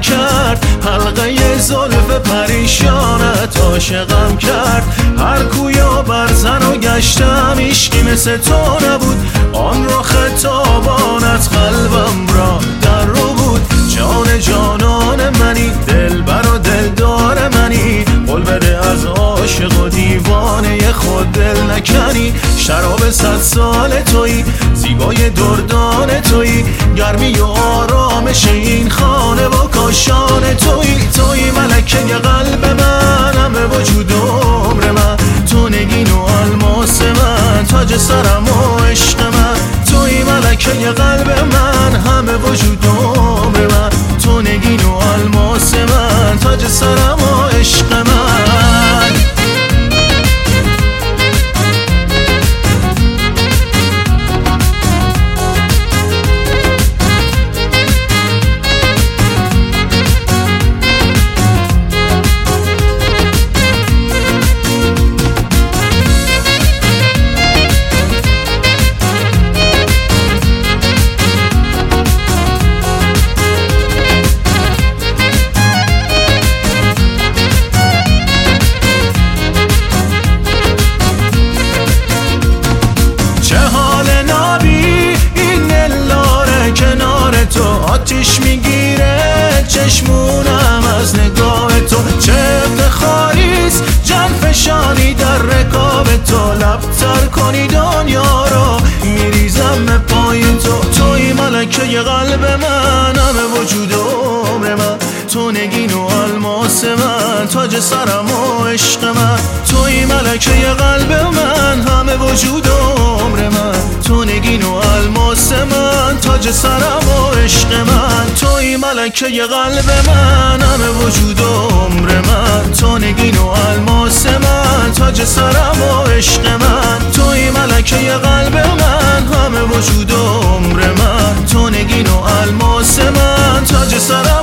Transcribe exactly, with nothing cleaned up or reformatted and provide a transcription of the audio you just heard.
نکرد، حلقه زلف پریشانت عاشقم کرد. هر کویا برزن و گشتم عشقی مثل تو نبود، آن رخ تابانت قلبم را در رو بود. جان جانان منی، دلبر و دلدار منی، قول بده از عاشق و دیوانه خود دل نکنی. شراب صد سال تویی، زیبای دردان تویی، گرمی و آرامش این خانه و کاشان تویی. تویی ملکه قلب من، همه وجود عمر من، تو نگین و الماس من، تاج سرم و عشق من. تویی ملکه قلب من، همه وجود عمر من، تو نگین و الماس من، تاج سرم و عشق من. آتیش میگیره چشمونم از نگاه تو، چه افتخاریست جان فشانی در رکاب تو. لبتر کنی دنیا رو میریزم به پای تو. توی ملکه قلب من، همه وجود عمر من، تو نگین و الماس من، تاج سرم و عشق من. توی ملکه قلب من، همه وجود عمر من، تو نگین و الماس من، تاج سرم و عشق من. توی ملکه قلب من، همه وجود عمر من، تو نگین و الماس من، تاج سرم و عشق من. توی ملکه قلب من، همه وجود عمر من، تو نگین و الماس من، تاج سرم